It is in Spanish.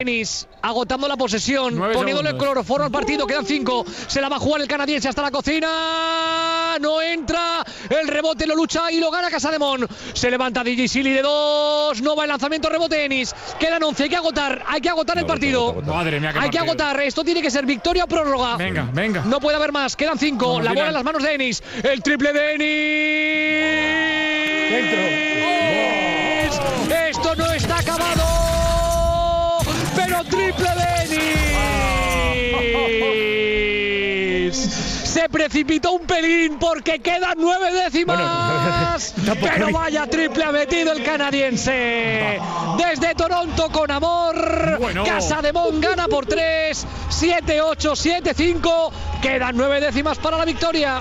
Denis, agotando la posesión, 9 poniéndole segundos. cloroformo al partido, quedan 5, se la va a jugar el canadiense hasta la cocina, no entra, el rebote lo lucha y lo gana Casademón, se levanta DJ Silly de 2, no va el lanzamiento, rebote Denis, quedan 11, hay que agotar el partido, Madre mía, qué hay que partido. agotar, esto tiene que ser victoria o prórroga, Venga. no puede haber más, quedan 5, Vamos, la bola Dylan. en las manos de Denis, el triple de Denis, esto no está acabado. Pero triple Denis. Se precipitó un pelín porque quedan 9 décimas. Pero vaya triple ha metido el canadiense. Desde Toronto con amor. Bueno. Casademón gana por 3. 7-8, 7-5. Quedan 9 décimas para la victoria.